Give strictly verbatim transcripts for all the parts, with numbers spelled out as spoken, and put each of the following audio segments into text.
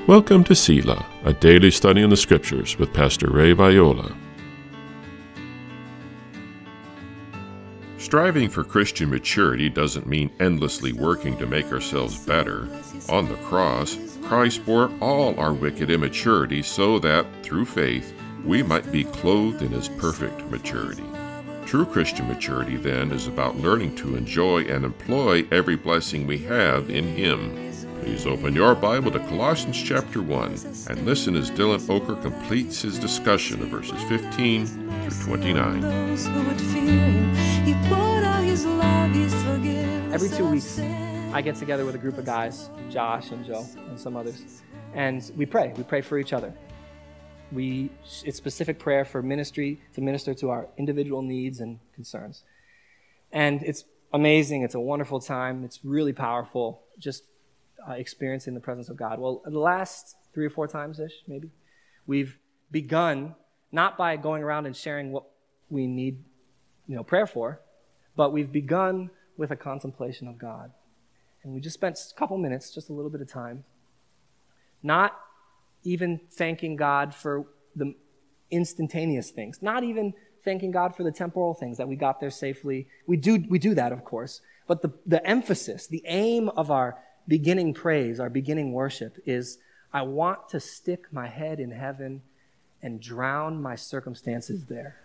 Welcome to Selah, a daily study in the Scriptures with Pastor Ray Viola. Striving for Christian maturity doesn't mean endlessly working to make ourselves better. On the cross, Christ bore all our wicked immaturity so that, through faith, we might be clothed in His perfect maturity. True Christian maturity, then, is about learning to enjoy and employ every blessing we have in Him. Please open your Bible to Colossians chapter one and listen as Dylan Oker completes his discussion of verses fifteen through twenty-nine. Every two weeks, I get together with a group of guys, Josh and Joe and some others, and we pray. We pray for each other. We It's specific prayer for ministry to minister to our individual needs and concerns. And it's amazing. It's a wonderful time. It's really powerful. Just Uh, experiencing the presence of God. Well, the last three or four times-ish, maybe, we've begun not by going around and sharing what we need, you know, prayer for, but we've begun with a contemplation of God. And we just spent a couple minutes, just a little bit of time, not even thanking God for the instantaneous things, not even thanking God for the temporal things, that we got there safely. We do, we do that, of course, but the, the emphasis, the aim of our beginning praise, our beginning worship is, I want to stick my head in heaven and drown my circumstances there.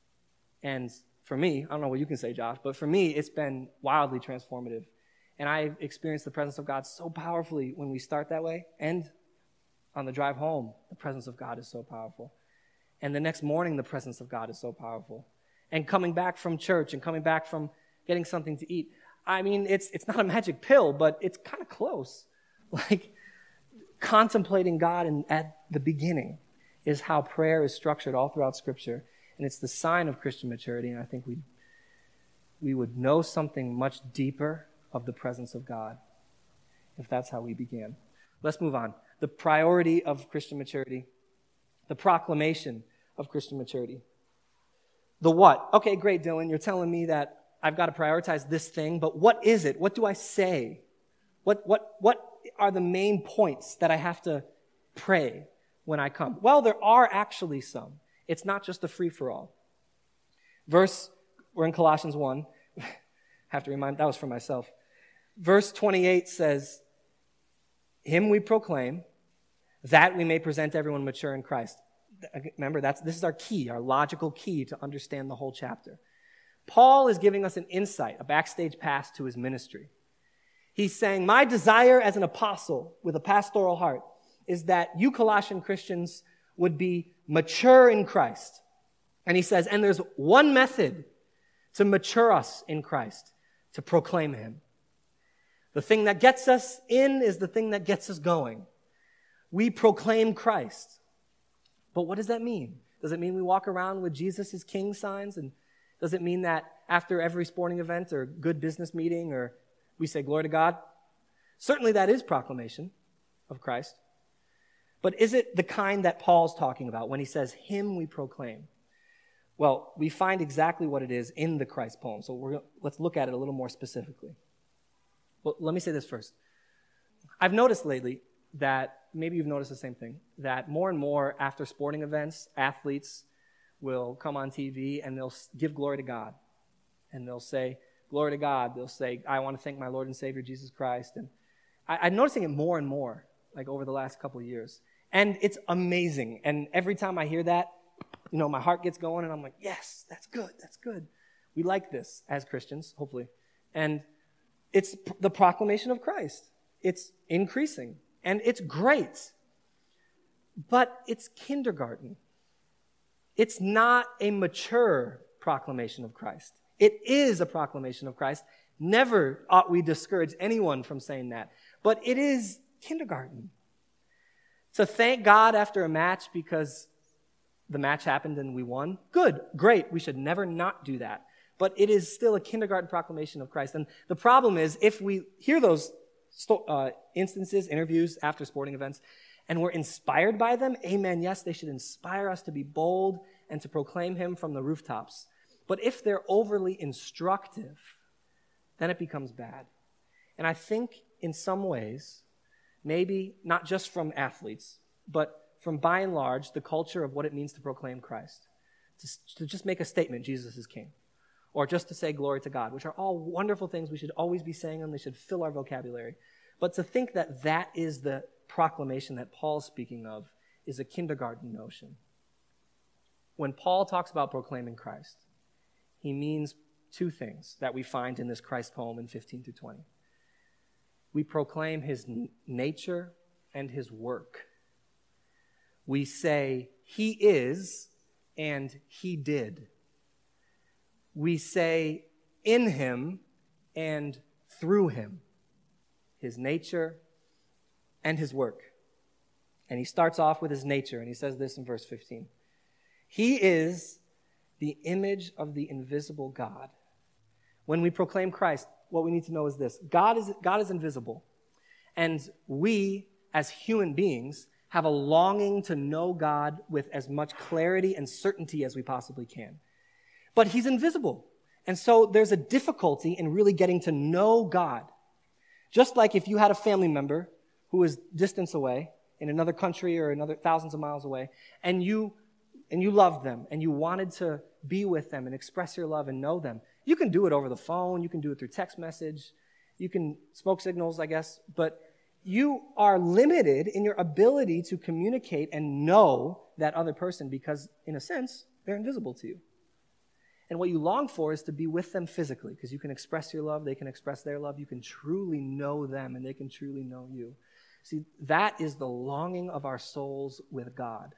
And for me, I don't know what you can say, Josh, but for me, it's been wildly transformative. And I've experienced the presence of God so powerfully when we start that way. And on the drive home, the presence of God is so powerful. And the next morning, the presence of God is so powerful. And coming back from church and coming back from getting something to eat, I mean, it's it's not a magic pill, but it's kind of close. Like, contemplating God in, at the beginning is how prayer is structured all throughout Scripture, and it's the sign of Christian maturity, and I think we we would know something much deeper of the presence of God if that's how we began. Let's move on. The priority of Christian maturity, the proclamation of Christian maturity. The what? Okay, great, Dylan, you're telling me that I've got to prioritize this thing, but what is it? What do I say? What what what are the main points that I have to pray when I come? Well, there are actually some. It's not just a free-for-all. Verse, we're in Colossians one. Have to remind, that was for myself. Verse twenty-eight says, Him we proclaim, that we may present everyone mature in Christ. Remember, that's this is our key, our logical key to understand the whole chapter. Paul is giving us an insight, a backstage pass to his ministry. He's saying, my desire as an apostle with a pastoral heart is that you Colossian Christians would be mature in Christ. And he says, and there's one method to mature us in Christ, to proclaim Him. The thing that gets us in is the thing that gets us going. We proclaim Christ. But what does that mean? Does it mean we walk around with Jesus as King signs? And does it mean that after every sporting event or good business meeting or we say glory to God? Certainly that is proclamation of Christ. But is it the kind that Paul's talking about when he says, Him we proclaim? Well, we find exactly what it is in the Christ poem. So we're, let's look at it a little more specifically. Well, let me say this first. I've noticed lately that, maybe you've noticed the same thing, that more and more after sporting events, athletes will come on T V and they'll give glory to God. And they'll say, glory to God. They'll say, I want to thank my Lord and Savior, Jesus Christ. And I, I'm noticing it more and more, like over the last couple of years. And it's amazing. And every time I hear that, you know, my heart gets going and I'm like, yes, that's good, that's good. We like this as Christians, hopefully. And it's the proclamation of Christ. It's increasing. And it's great. But it's kindergarten. It's not a mature proclamation of Christ. It is a proclamation of Christ. Never ought we discourage anyone from saying that. But it is kindergarten. To thank God after a match because the match happened and we won, good, great. We should never not do that. But it is still a kindergarten proclamation of Christ. And the problem is, if we hear those uh, instances, interviews after sporting events, and we're inspired by them, amen, yes, they should inspire us to be bold and to proclaim Him from the rooftops. But if they're overly instructive, then it becomes bad. And I think in some ways, maybe not just from athletes, but from by and large, the culture of what it means to proclaim Christ. To, to just make a statement, Jesus is king. Or just to say glory to God, which are all wonderful things. We should always be saying them. They should fill our vocabulary. But to think that that is the proclamation that Paul's speaking of is a kindergarten notion. When Paul talks about proclaiming Christ, he means two things that we find in this Christ poem in fifteen through twenty. We proclaim his n- nature and his work. We say he is and he did. We say in him and through him, his nature and his work. And he starts off with his nature, and he says this in verse fifteen. He is the image of the invisible God. When we proclaim Christ, what we need to know is this. God is, God is invisible, and we, as human beings, have a longing to know God with as much clarity and certainty as we possibly can. But he's invisible, and so there's a difficulty in really getting to know God. Just like if you had a family member who was distance away, in another country or another thousands of miles away, and you and you loved them, and you wanted to be with them and express your love and know them. You can do it over the phone, you can do it through text message, you can smoke signals, I guess, but you are limited in your ability to communicate and know that other person because, in a sense, they're invisible to you. And what you long for is to be with them physically, because you can express your love, they can express their love, you can truly know them, and they can truly know you. See, that is the longing of our souls with God.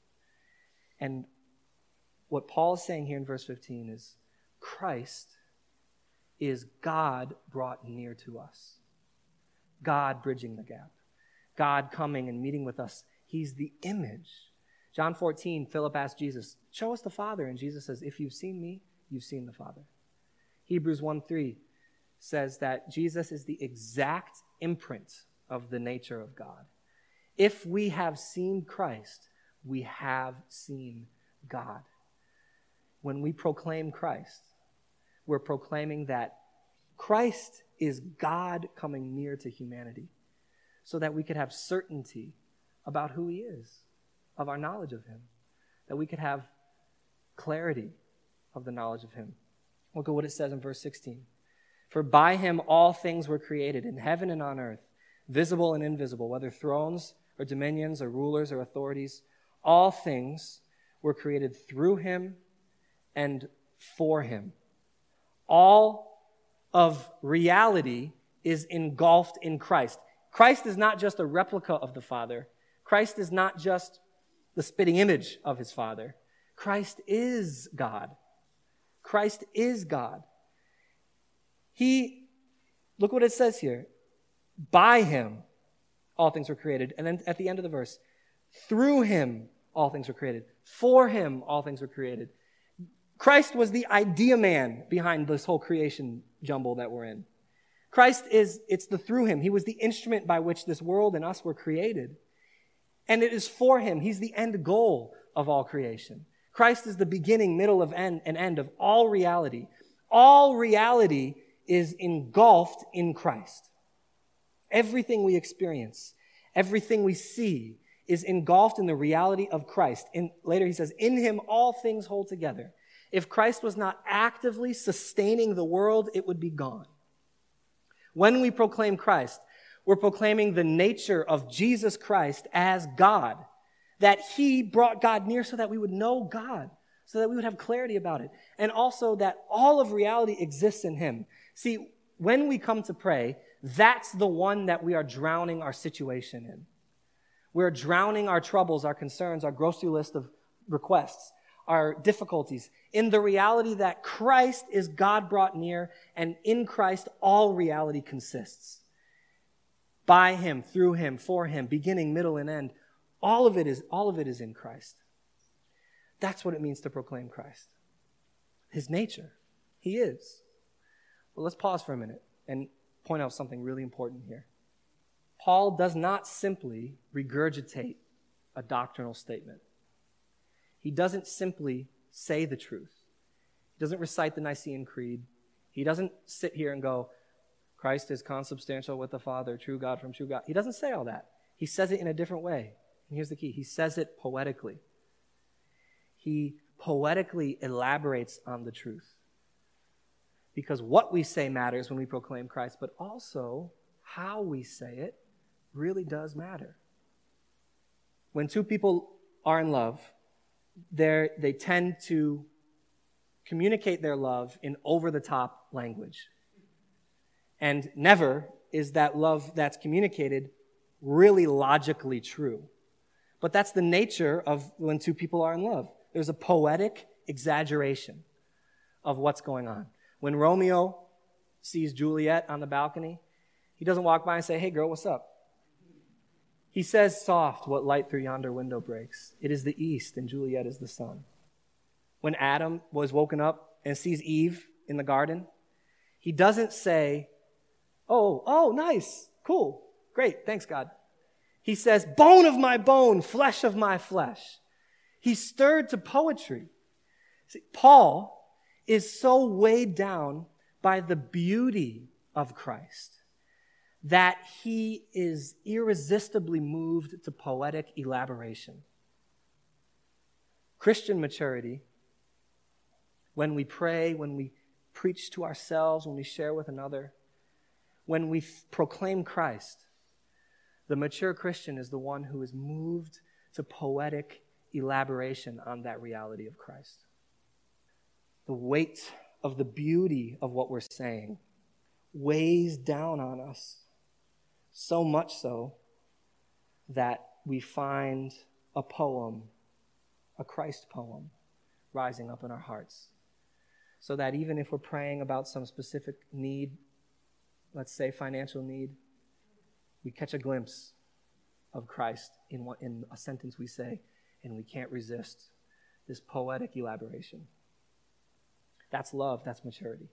And what Paul is saying here in verse fifteen is Christ is God brought near to us. God bridging the gap. God coming and meeting with us. He's the image. John fourteen, Philip asked Jesus, show us the Father. And Jesus says, if you've seen me, you've seen the Father. Hebrews one three says that Jesus is the exact imprint of the nature of God. If we have seen Christ, we have seen God. When we proclaim Christ, we're proclaiming that Christ is God coming near to humanity so that we could have certainty about who he is, of our knowledge of him, that we could have clarity of the knowledge of him. Look at what it says in verse sixteen. For by him all things were created in heaven and on earth, visible and invisible, whether thrones or dominions or rulers or authorities. All things were created through him and for him. All of reality is engulfed in Christ. Christ is not just a replica of the Father. Christ is not just the spitting image of his Father. Christ is God. Christ is God. He, look what it says here. By him, all things were created. And then at the end of the verse, through him, all things were created. For him, all things were created. Christ was the idea man behind this whole creation jumble that we're in. Christ is, it's the through him. He was the instrument by which this world and us were created. And it is for him. He's the end goal of all creation. Christ is the beginning, middle, of end, and end of all reality. All reality is engulfed in Christ. Everything we experience, everything we see is engulfed in the reality of Christ. And later he says, in him all things hold together. If Christ was not actively sustaining the world, it would be gone. When we proclaim Christ, we're proclaiming the nature of Jesus Christ as God, that he brought God near so that we would know God, so that we would have clarity about it, and also that all of reality exists in him. See, when we come to pray, that's the one that we are drowning our situation in. We're drowning our troubles, our concerns, our grocery list of requests, our difficulties, in the reality that Christ is God brought near, and in Christ all reality consists. By him, through him, for him, beginning, middle, and end, all of it is, all of it is in Christ. That's what it means to proclaim Christ. His nature. He is. Well, let's pause for a minute and point out something really important here. Paul does not simply regurgitate a doctrinal statement. He doesn't simply say the truth. He doesn't recite the Nicene Creed. He doesn't sit here and go, Christ is consubstantial with the Father, true God from true God. He doesn't say all that. He says it in a different way. And here's the key. He says it poetically. He poetically elaborates on the truth. Because what we say matters when we proclaim Christ, but also how we say it really does matter. When two people are in love, they're, they tend to communicate their love in over-the-top language. And never is that love that's communicated really logically true. But that's the nature of when two people are in love. There's a poetic exaggeration of what's going on. When Romeo sees Juliet on the balcony, he doesn't walk by and say, "Hey girl, what's up?" He says, "Soft, what light through yonder window breaks? It is the east and Juliet is the sun." When Adam was woken up and sees Eve in the garden, he doesn't say, Oh, oh, nice, cool, great, thanks, God. He says, "Bone of my bone, flesh of my flesh." He's stirred to poetry. See, Paul is so weighed down by the beauty of Christ that he is irresistibly moved to poetic elaboration. Christian maturity, when we pray, when we preach to ourselves, when we share with another, when we f- proclaim Christ, the mature Christian is the one who is moved to poetic elaboration on that reality of Christ. The weight of the beauty of what we're saying weighs down on us, so much so that we find a poem, a Christ poem, rising up in our hearts. So that even if we're praying about some specific need, let's say financial need, we catch a glimpse of Christ in what, in a sentence we say, and we can't resist this poetic elaboration. That's love, that's maturity.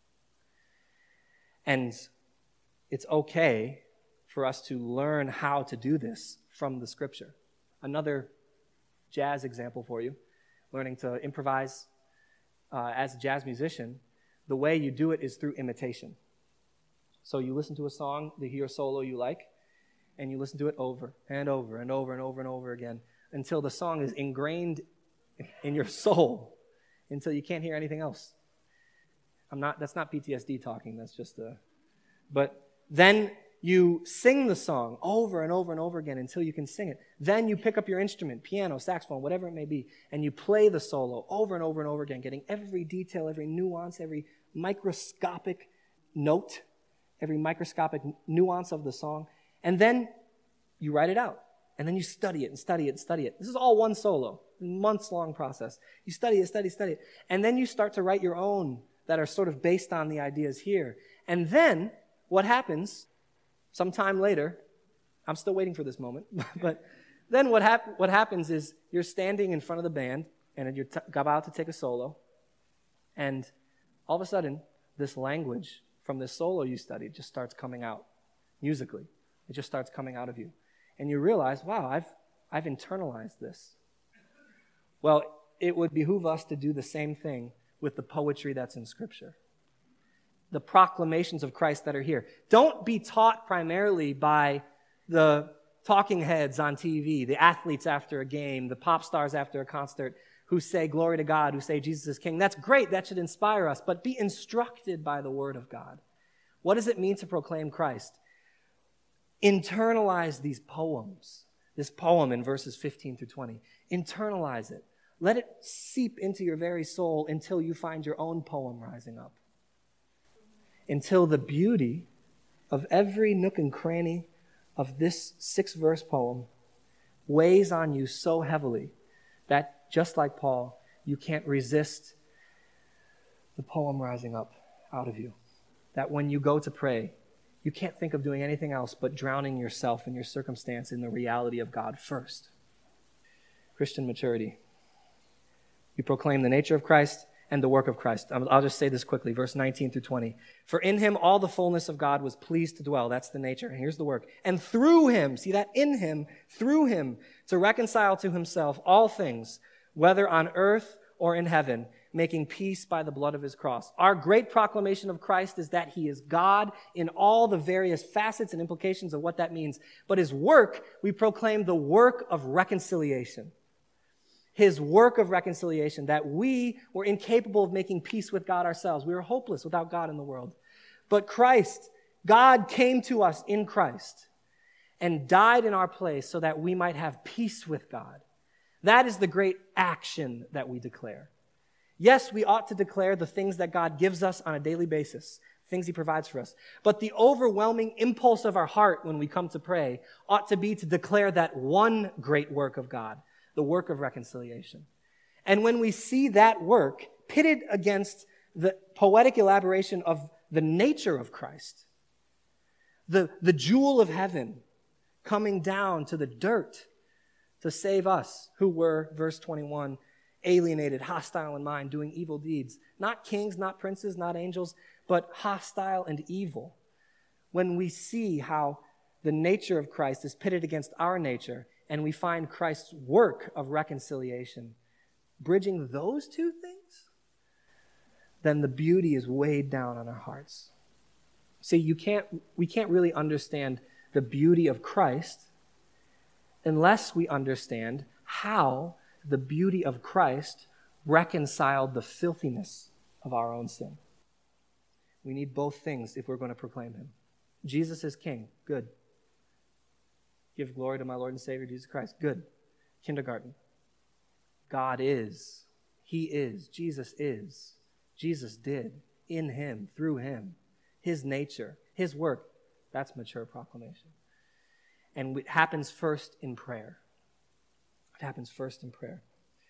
And it's okay for us to learn how to do this from the Scripture. Another jazz example for you, learning to improvise uh, as a jazz musician, the way you do it is through imitation. So you listen to a song, you hear a solo you like, and you listen to it over and over and over and over and over again until the song is ingrained in your soul, until you can't hear anything else. I'm not, that's not P T S D talking, that's just a, but then you sing the song over and over and over again until you can sing it. Then you pick up your instrument, piano, saxophone, whatever it may be, and you play the solo over and over and over again, getting every detail, every nuance, every microscopic note, every microscopic nuance of the song, and then you write it out, and then you study it and study it and study it. This is all one solo, months-long process. You study it, study, study it, and then you start to write your own that are sort of based on the ideas here. And then what happens sometime later, I'm still waiting for this moment, but then what, hap- what happens is you're standing in front of the band, and you're t- about to take a solo, and all of a sudden, this language from this solo you studied just starts coming out musically. It just starts coming out of you. And you realize, wow, I've I've internalized this. Well, it would behoove us to do the same thing with the poetry that's in Scripture. The proclamations of Christ that are here. Don't be taught primarily by the talking heads on T V, the athletes after a game, the pop stars after a concert who say glory to God, who say Jesus is King. That's great. That should inspire us. But be instructed by the Word of God. What does it mean to proclaim Christ? Internalize these poems. This poem in verses fifteen through twenty. Internalize it. Let it seep into your very soul until you find your own poem rising up. Until the beauty of every nook and cranny of this six-verse poem weighs on you so heavily that, just like Paul, you can't resist the poem rising up out of you. That when you go to pray, you can't think of doing anything else but drowning yourself and your circumstance in the reality of God first. Christian maturity. You proclaim the nature of Christ and the work of Christ. I'll just say this quickly, verse nineteen through twenty. For in him all the fullness of God was pleased to dwell. That's the nature. And here's the work. And through him, see that? In him, through him, to reconcile to himself all things, whether on earth or in heaven, making peace by the blood of his cross. Our great proclamation of Christ is that he is God in all the various facets and implications of what that means. But his work, we proclaim the work of reconciliation. His work of reconciliation, that we were incapable of making peace with God ourselves. We were hopeless without God in the world. But Christ, God came to us in Christ and died in our place so that we might have peace with God. That is the great action that we declare. Yes, we ought to declare the things that God gives us on a daily basis, things he provides for us. But the overwhelming impulse of our heart when we come to pray ought to be to declare that one great work of God, the work of reconciliation. And when we see that work pitted against the poetic elaboration of the nature of Christ, the, the jewel of heaven coming down to the dirt to save us who were, verse twenty-one, alienated, hostile in mind, doing evil deeds. Not kings, not princes, not angels, but hostile and evil. When we see how the nature of Christ is pitted against our nature, and we find Christ's work of reconciliation bridging those two things, then the beauty is weighed down on our hearts. See, you can't, we can't really understand the beauty of Christ unless we understand how the beauty of Christ reconciled the filthiness of our own sin. We need both things if we're going to proclaim him. Jesus is king. Good. Give glory to my Lord and Savior, Jesus Christ. Good. Kindergarten. God is. He is. Jesus is. Jesus did. In him. Through him. His nature. His work. That's mature proclamation. And it happens first in prayer. It happens first in prayer.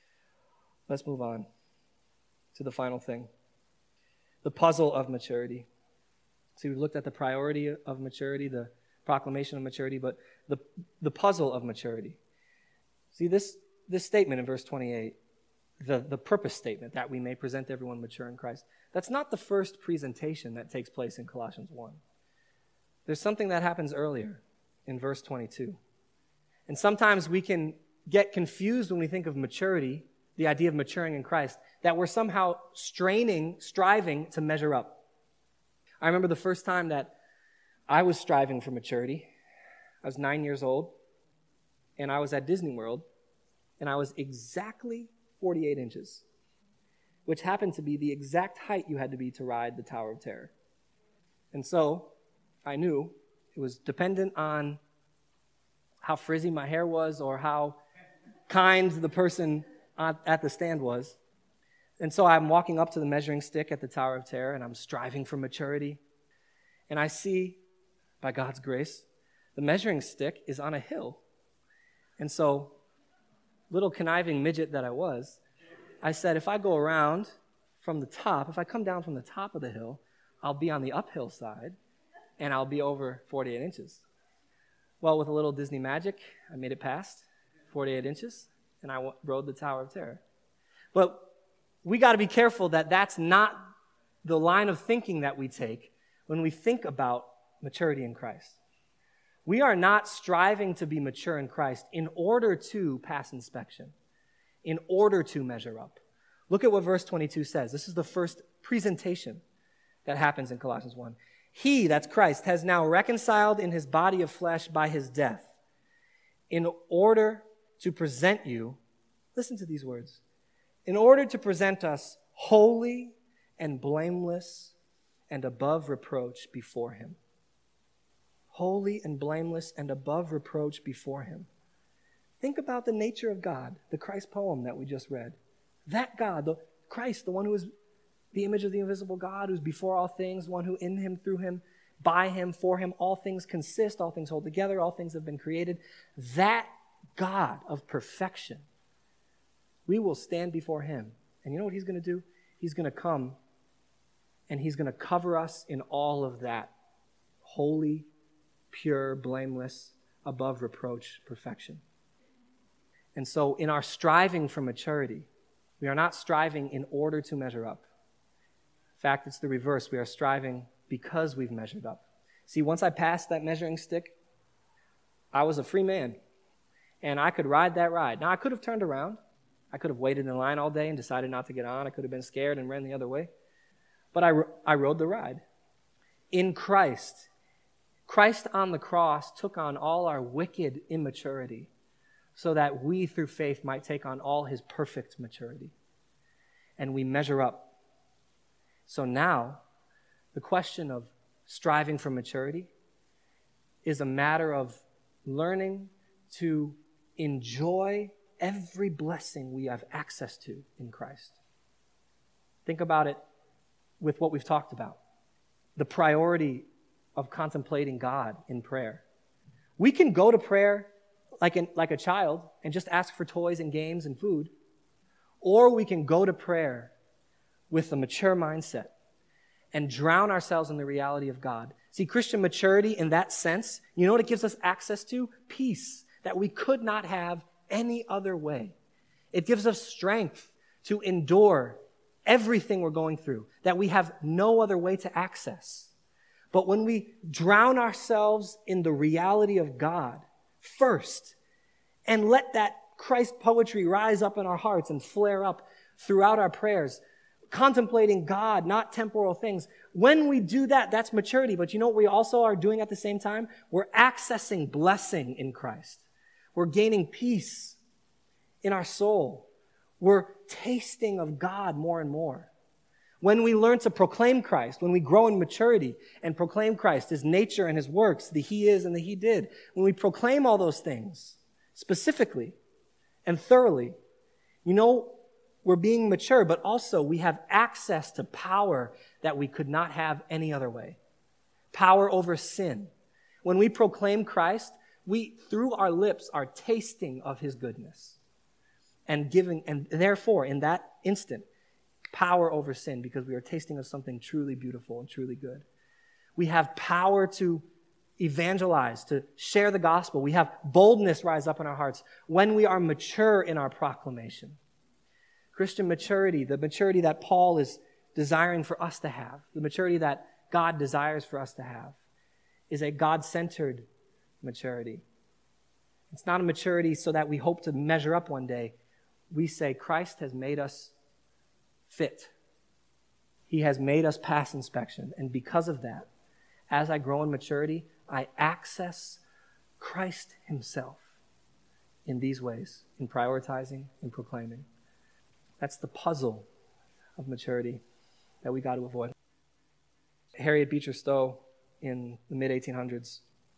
Let's move on to the final thing. The puzzle of maturity. See, we've looked at the priority of maturity, the proclamation of maturity, but the, the puzzle of maturity. See, this, this statement in verse twenty-eight, the, the purpose statement that we may present everyone mature in Christ, that's not the first presentation that takes place in Colossians one. There's something that happens earlier in verse twenty-two. And sometimes we can get confused when we think of maturity, the idea of maturing in Christ, that we're somehow straining, striving to measure up. I remember the first time that I was striving for maturity. I was nine years old, and I was at Disney World, and I was exactly forty-eight inches, which happened to be the exact height you had to be to ride the Tower of Terror. And so I knew it was dependent on how frizzy my hair was or how kind the person at the stand was. And so I'm walking up to the measuring stick at the Tower of Terror, and I'm striving for maturity. And I see, by God's grace, the measuring stick is on a hill. And so, little conniving midget that I was, I said, if I go around from the top, if I come down from the top of the hill, I'll be on the uphill side, and I'll be over forty-eight inches. Well, with a little Disney magic, I made it past forty-eight inches, and I rode the Tower of Terror. But we got to be careful that that's not the line of thinking that we take when we think about maturity in Christ. We are not striving to be mature in Christ in order to pass inspection, in order to measure up. Look at what verse twenty-two says. This is the first presentation that happens in Colossians one. He, that's Christ, has now reconciled in his body of flesh by his death in order to present you, listen to these words, in order to present us holy and blameless and above reproach before him. Holy and blameless and above reproach before him. Think about the nature of God, the Christ poem that we just read. That God, the Christ, the one who is the image of the invisible God, who's before all things, one who in him, through him, by him, for him, all things consist, all things hold together, all things have been created. That God of perfection, we will stand before him. And you know what he's going to do? He's going to come and he's going to cover us in all of that holy, pure, blameless, above reproach perfection. And so in our striving for maturity, we are not striving in order to measure up. In fact, it's the reverse. We are striving because we've measured up. See, once I passed that measuring stick, I was a free man, and I could ride that ride. Now, I could have turned around. I could have waited in line all day and decided not to get on. I could have been scared and ran the other way. But I, I rode the ride. In Christ, Christ on the cross took on all our wicked immaturity so that we, through faith, might take on all his perfect maturity. And we measure up. So now, the question of striving for maturity is a matter of learning to enjoy every blessing we have access to in Christ. Think about it with what we've talked about. The priority of contemplating God in prayer. We can go to prayer like, an, like a child and just ask for toys and games and food, or we can go to prayer with a mature mindset and drown ourselves in the reality of God. See, Christian maturity in that sense, you know what it gives us access to? Peace that we could not have any other way. It gives us strength to endure everything we're going through that we have no other way to access. But when we drown ourselves in the reality of God first and let that Christ poetry rise up in our hearts and flare up throughout our prayers, contemplating God, not temporal things. When we do that, that's maturity. But you know what we also are doing at the same time? We're accessing blessing in Christ. We're gaining peace in our soul. We're tasting of God more and more. When we learn to proclaim Christ, when we grow in maturity and proclaim Christ, his nature and his works, the he is and the he did, when we proclaim all those things specifically and thoroughly, you know, we're being mature, but also we have access to power that we could not have any other way. Power over sin. When we proclaim Christ, we, through our lips, are tasting of his goodness and giving, and therefore, in that instant, power over sin because we are tasting of something truly beautiful and truly good. We have power to evangelize, to share the gospel. We have boldness rise up in our hearts when we are mature in our proclamation. Christian maturity, the maturity that Paul is desiring for us to have, the maturity that God desires for us to have, is a God-centered maturity. It's not a maturity so that we hope to measure up one day. We say Christ has made us fit. He has made us pass inspection. And because of that, as I grow in maturity, I access Christ himself in these ways, in prioritizing and proclaiming. That's the puzzle of maturity that we got to avoid. Harriet Beecher Stowe in the mid eighteen hundreds,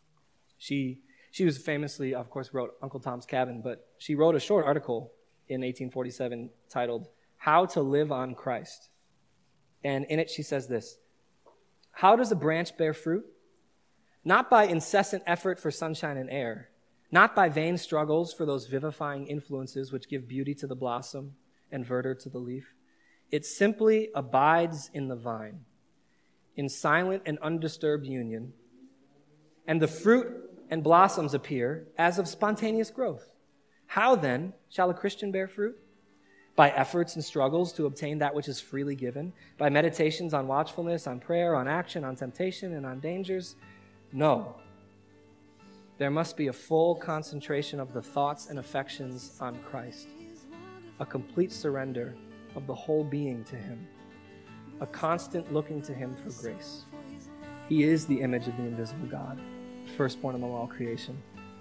she she was famously, of course, wrote Uncle Tom's Cabin, but she wrote a short article in eighteen forty-seven titled How to Live on Christ. And in it she says this: how does a branch bear fruit? Not by incessant effort for sunshine and air, not by vain struggles for those vivifying influences which give beauty to the blossom and verdure to the leaf. It simply abides in the vine, in silent and undisturbed union, and the fruit and blossoms appear as of spontaneous growth. How then shall a Christian bear fruit? By efforts and struggles to obtain that which is freely given, by meditations on watchfulness, on prayer, on action, on temptation, and on dangers? No. There must be a full concentration of the thoughts and affections on Christ, a complete surrender of the whole being to him, a constant looking to him for grace. He is the image of the invisible God, firstborn among all creation.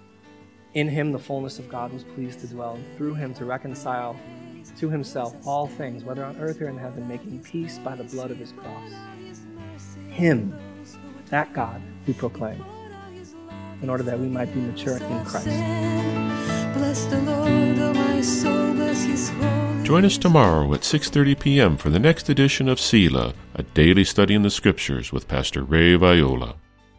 In him the fullness of God was pleased to dwell, and through him to reconcile to himself all things, whether on earth or in heaven, making peace by the blood of his cross. Him, that God, we proclaim, in order that we might be mature in Christ. Bless the Lord, oh my soul, bless his holy. Join us tomorrow at six thirty p.m. for the next edition of Selah, a daily study in the Scriptures with Pastor Ray Viola.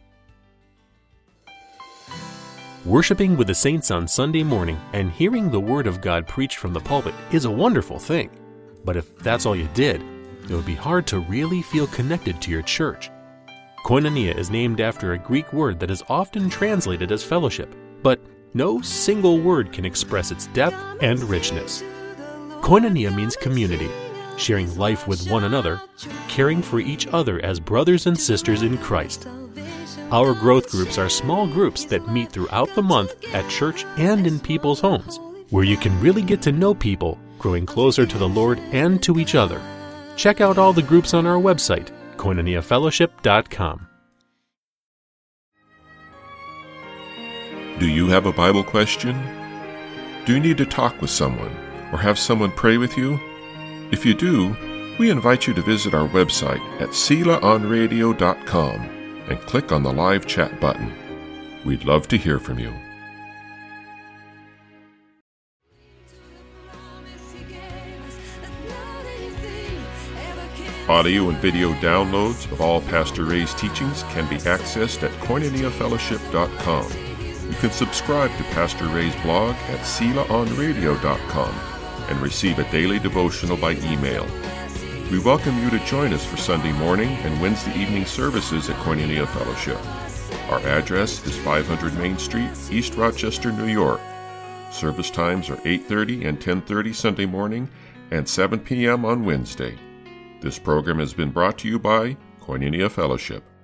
Worshiping with the saints on Sunday morning and hearing the Word of God preached from the pulpit is a wonderful thing. But if that's all you did, it would be hard to really feel connected to your church. Koinonia is named after a Greek word that is often translated as fellowship, but no single word can express its depth and richness. Koinonia means community, sharing life with one another, caring for each other as brothers and sisters in Christ. Our growth groups are small groups that meet throughout the month at church and in people's homes, where you can really get to know people growing closer to the Lord and to each other. Check out all the groups on our website, koinonia fellowship dot com. Do you have a Bible question? Do you need to talk with someone or have someone pray with you? If you do, we invite you to visit our website at sela on radio dot com and click on the live chat button. We'd love to hear from you. Audio and video downloads of all Pastor Ray's teachings can be accessed at koinonia fellowship dot com. You can subscribe to Pastor Ray's blog at sela on radio dot com and receive a daily devotional by email. We welcome you to join us for Sunday morning and Wednesday evening services at Koinonia Fellowship. Our address is five hundred Main Street, East Rochester, New York. Service times are eight thirty and ten thirty Sunday morning and seven p.m. on Wednesday. This program has been brought to you by Koinonia Fellowship.